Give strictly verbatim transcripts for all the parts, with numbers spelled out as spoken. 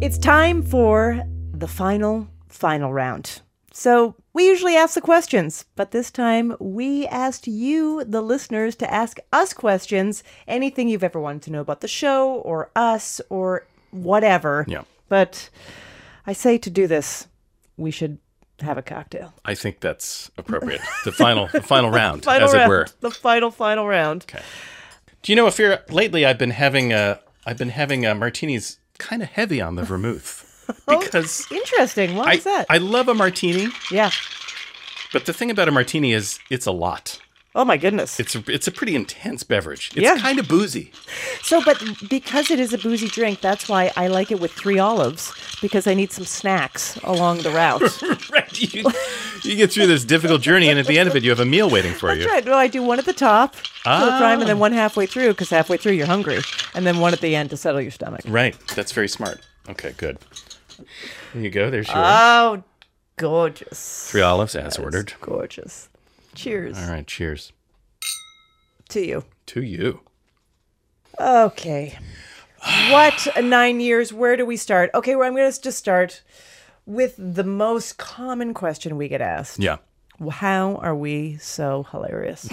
It's time for the final, final round. So we usually ask the questions, but this time we asked you, the listeners, to ask us questions. Anything you've ever wanted to know about the show or us or whatever. Yeah. But I say to do this, we should have a cocktail. I think that's appropriate. The final, the final round, final as round, it were. The final, final round. Okay. Do you know, Ophira, lately I've been having a, I've been having a martinis kind of heavy on the vermouth. Because oh, interesting. Why I, is that? I love a martini. Yeah. But the thing about a martini is it's a lot. Oh my goodness. It's a, it's a pretty intense beverage. It's yeah. kind of boozy. So, but because it is a boozy drink, that's why I like it with three olives, because I need some snacks along the route. Right. You, you get through this difficult journey, and at the end of it, you have a meal waiting for that's you. Right. Well, I do one at the top, ah. fill the prime, and then one halfway through, because halfway through you're hungry, and then one at the end to settle your stomach. Right. That's very smart. Okay, good. There you go. There's yours. Oh, gorgeous. Three olives, as that ordered. Gorgeous. Cheers. All right, cheers. To you. To you. Okay. What nine years? Where do we start? Okay, well, I'm going to just start with the most common question we get asked. Yeah. How are we so hilarious?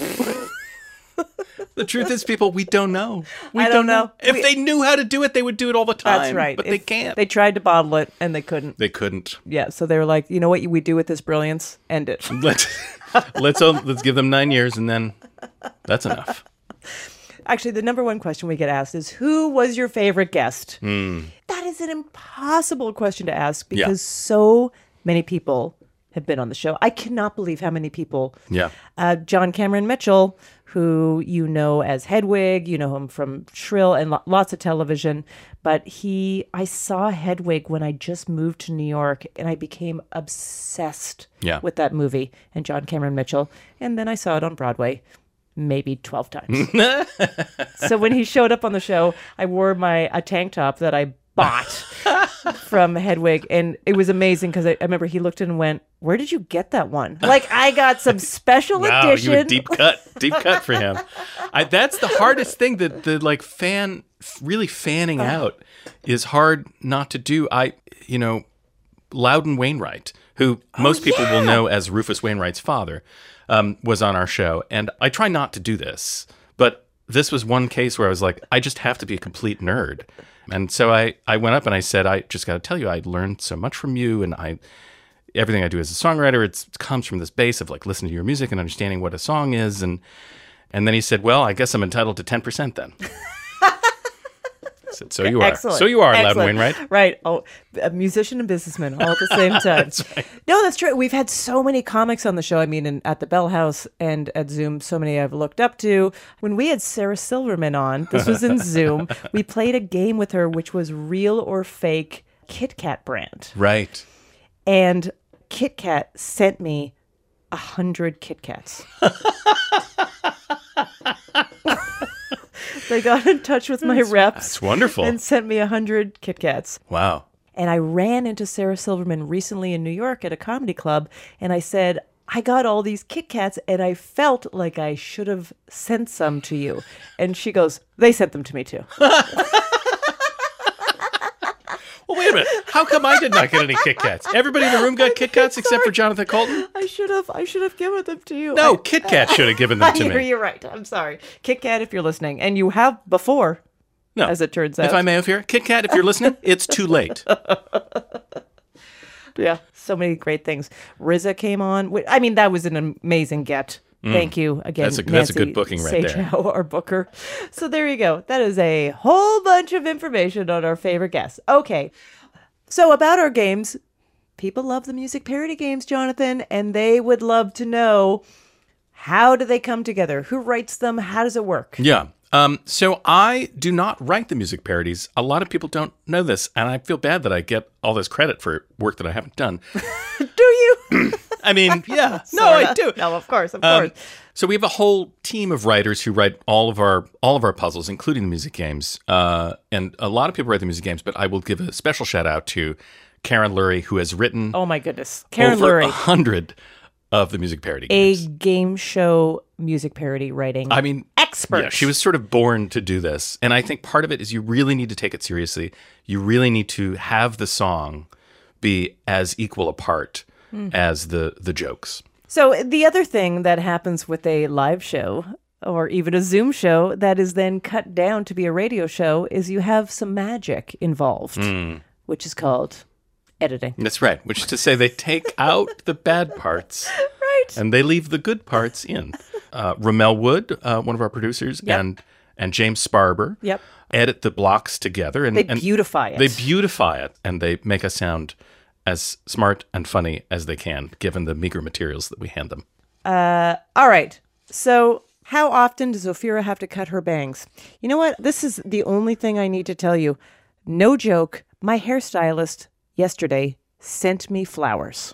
The truth is, people, we don't know. We I don't know. If we, they knew how to do it, they would do it all the time. That's right. But if they can't. They tried to bottle it, and they couldn't. They couldn't. Yeah, so they were like, you know what we do with this brilliance? End it. Let's let's uh, let's give them nine years, and then that's enough. Actually, the number one question we get asked is, who was your favorite guest? Mm. That is an impossible question to ask because Yeah. so many people have been on the show. I cannot believe how many people. Yeah. Uh, John Cameron Mitchell, who you know as Hedwig, you know him from Shrill and lo- lots of television. But he, I saw Hedwig when I just moved to New York, and I became obsessed Yeah. with that movie and John Cameron Mitchell. And then I saw it on Broadway maybe twelve times. So when he showed up on the show, I wore my a tank top that I bought from Hedwig, and it was amazing because I, I remember he looked and went, "Where did you get that one?" Like, I got some special wow, edition. you were deep cut, deep cut for him. I, that's the hardest thing that the like fan really fanning out is hard not to do. I, you know, Loudon Wainwright, who Oh, most people yeah. will know as Rufus Wainwright's father, um, was on our show, and I try not to do this, but this was one case where I was like, I just have to be a complete nerd. And so I, I went up and I said, I just got to tell you, I learned so much from you. And I, everything I do as a songwriter, it's, it comes from this base of like listening to your music and understanding what a song is. And, and then he said, well, I guess I'm entitled to ten percent then. I said, so you are. Excellent. So you are, Excellent. Loudon Wainwright. Right. Oh, a musician and businessman all at the same time. That's right. No, that's true. We've had so many comics on the show. I mean, in, at the Bell House and at Zoom, so many I've looked up to. When we had Sarah Silverman on, this was in Zoom, we played a game with her, which was real or fake Kit Kat brand. Right. And Kit Kat sent me a hundred Kit Kats. They got in touch with my reps. That's wonderful. And sent me a hundred Kit Kats. Wow. And I ran into Sarah Silverman recently in New York at a comedy club, and I said, I got all these Kit Kats, and I felt like I should have sent some to you. And she goes, they sent them to me too. Well, wait a minute. How come I did not get any Kit Kats? Everybody in the room got Kit Kats except for Jonathan Colton? I should have I should have given them to you. No, I, Kit Kat should have given them to you're, me. you're right. I'm sorry. Kit Kat, if you're listening. And you have before, No. as it turns out. If I may, Ophira, Kit Kat, if you're listening, it's too late. Yeah, so many great things. R Z A came on. I mean, that was an amazing get. Thank you again, That's a- that's Nancy a good booking right there. Sajow, our booker. So there you go. That is a whole bunch of information on our favorite guests. Okay, so about our games, people love the music parody games, Jonathan, and they would love to know, how do they come together? Who writes them? How does it work? Yeah. Um, so I do not write the music parodies. A lot of people don't know this, and I feel bad that I get all this credit for work that I haven't done. Do you? I mean, yeah. No, Sorta. I do. No, of course, of Um, course. so we have a whole team of writers who write all of our all of our puzzles, including the music games. Uh, and a lot of people write the music games, but I will give a special shout out to Karen Lurie, who has written Oh my goodness. Karen over Lurie. a hundred of the music parody A games. game show music parody writing I mean, expert. Yeah, she was sort of born to do this. And I think part of it is you really need to take it seriously. You really need to have the song be as equal a part mm. as the the jokes. So the other thing that happens with a live show or even a Zoom show that is then cut down to be a radio show is you have some magic involved, mm. which is called editing. That's right, which is to say they take out the bad parts right. and they leave the good parts in. Uh, Ramel Wood, uh, one of our producers, yep. and and James Sparber yep. edit the blocks together. And They and beautify it. They beautify it, and they make us sound as smart and funny as they can, given the meager materials that we hand them. Uh, all right, so... How often does Ophira have to cut her bangs? You know what? This is the only thing I need to tell you. No joke. My hairstylist yesterday sent me flowers.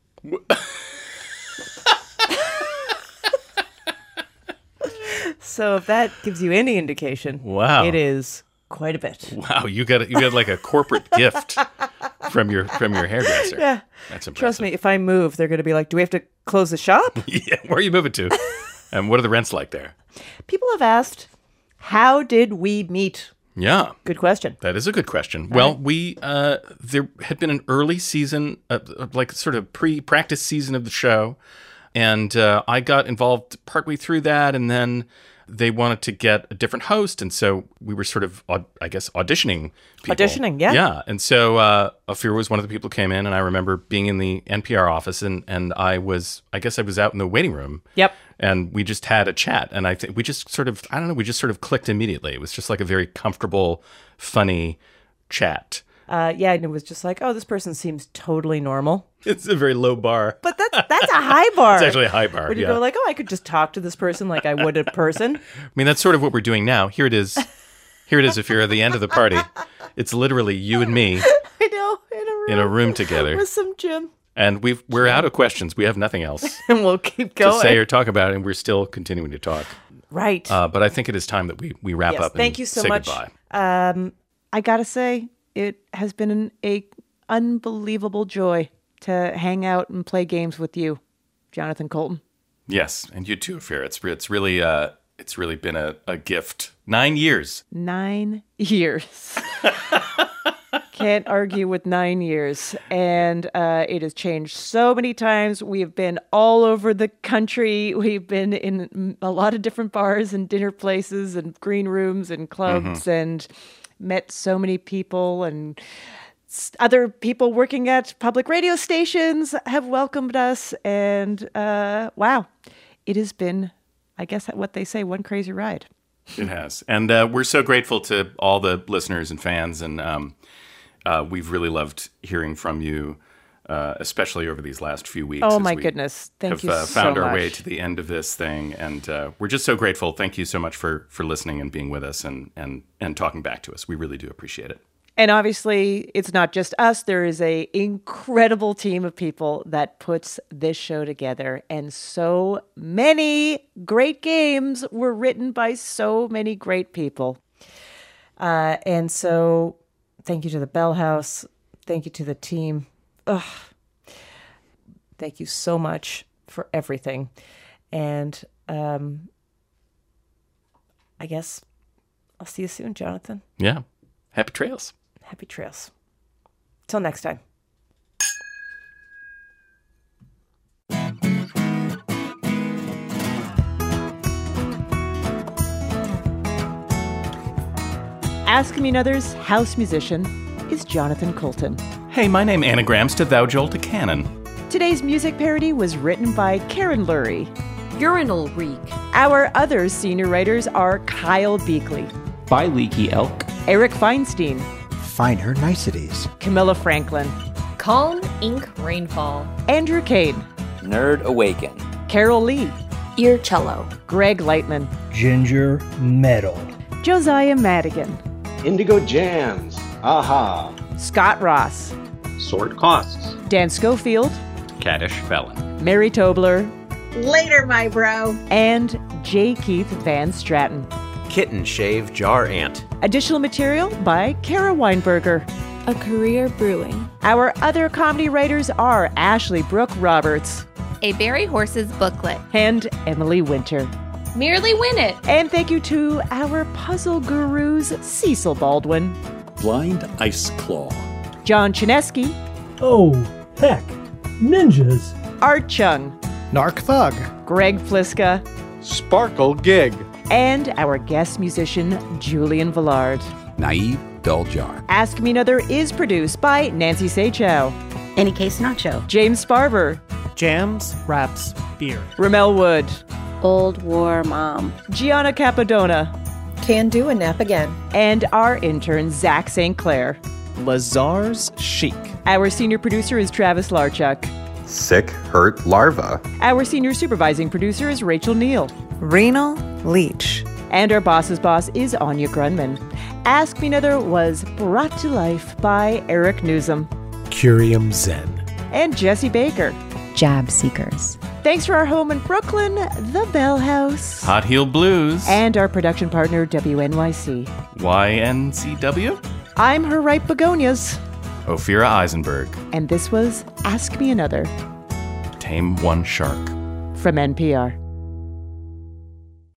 So if that gives you any indication, wow, it is quite a bit. Wow, you got you got like a corporate gift from your from your hairdresser. Yeah, that's impressive. Trust me, if I move, they're going to be like, "Do we have to close the shop?" Yeah, where are you moving to? And what are the rents like there? People have asked, how did we meet? Yeah. Good question. That is a good question. All well, right. we uh, there had been an early season, uh, like sort of pre-practice season of the show. And uh, I got involved partway through that. And then they wanted to get a different host. And so we were sort of, I guess, auditioning people. Auditioning, yeah. Yeah. And so uh, Ophira was one of the people who came in. And I remember being in the N P R office. And, and I was, I guess I was out in the waiting room. Yep. And we just had a chat. And I think we just sort of, I don't know, we just sort of clicked immediately. It was just like a very comfortable, funny chat. Uh, yeah, and it was just like, oh, this person seems totally normal. It's a very low bar. But that's that's a high bar. It's actually a high bar, When you yeah. go like, oh, I could just talk to this person like I would a person. I mean, that's sort of what we're doing now. Here it is. Here it is, if you're at the end of the party. It's literally you and me. I know, in a room. In a room together. With some gym. And we've, we're out of questions. We have nothing else and we'll keep going. to say or talk about, and we're still continuing to talk. Right. Uh, but I think it is time that we, we wrap yes, up and thank you so say much. goodbye. Um, I got to say, it has been an a unbelievable joy to hang out and play games with you, Jonathan Coulton. Yes, and you too, Ophira. It's, it's, really, uh, it's really been a, a gift. Nine years. Nine years. Can't argue with nine years. And uh, it has changed so many times. We've been all over the country. We've been in a lot of different bars and dinner places and green rooms and clubs mm-hmm. and met so many people. And other people working at public radio stations have welcomed us. And uh, wow, it has been, I guess what they say, one crazy ride. It has. And uh, we're so grateful to all the listeners and fans. And um, uh, we've really loved hearing from you, uh, especially over these last few weeks. Oh, my goodness. Thank have, you uh, so found much. our way to the end of this thing. And uh, we're just so grateful. Thank you so much for, for listening and being with us and, and, and talking back to us. We really do appreciate it. And obviously, it's not just us. There is a incredible team of people that puts this show together. And so many great games were written by so many great people. Uh, and so thank you to the Bell House. Thank you to the team. Ugh. Thank you so much for everything. And um, I guess I'll see you soon, Jonathan. Yeah. Happy trails. Happy trails. Till next time. Ask Me Another's house musician is Jonathan Coulton. Hey, my name anagrams to Thou Jolt a Cannon. Today's music parody was written by Karen Lurie. Urinal Reek. Our other senior writers are Kyle Beakley, By Leaky Elk, Eric Feinstein, Finer Niceties, Camilla Franklin, Calm Ink Rainfall, Andrew Kane, Nerd Awaken, Carol Lee, Ear Cello, Greg Lightman, Ginger Metal, Josiah Madigan, Indigo Jams, Aha, Scott Ross, Sword Costs, Dan Schofield, Caddish Felon, Mary Tobler, Later, my bro, and J. Keith Van Stratton. Kitten Shave Jar Ant. Additional material by Kara Weinberger. A Career Brewing. Our other comedy writers are Ashley Brooke Roberts, a Barry Horses booklet. And Emily Winter. Merely Win It. And thank you to our puzzle gurus, Cecil Baldwin, Blind Ice Claw, John Chinesky, Oh, heck. Ninjas. Art Chung, Narc Thug, Greg Fliska, Sparkle Gig, and our guest musician, Julian Villard. Naive Beljar. Ask Me Another is produced by Nancy Sachow, Any Case Nacho, James Sparver, Jams, Raps, Beer, Ramel Wood, Old War Mom, Gianna Capadona, Can Do a Nap Again, and our intern, Zach Saint Clair. Lazar's Chic. Our senior producer is Travis Larchuk. Sick Hurt Larva. Our senior supervising producer is Rachel Neal. Renal Leach. And our boss's boss is Anya Grunman. Ask Me Another was brought to life by Eric Newsom, Curium Zen, and Jesse Baker. Job Seekers. Thanks for our home in Brooklyn, the Bell House. Hot Heel Blues. And our production partner, W N Y C. Y N C W? I'm her ripe begonias. Ophira Eisenberg. And this was Ask Me Another. Tame One Shark. From N P R.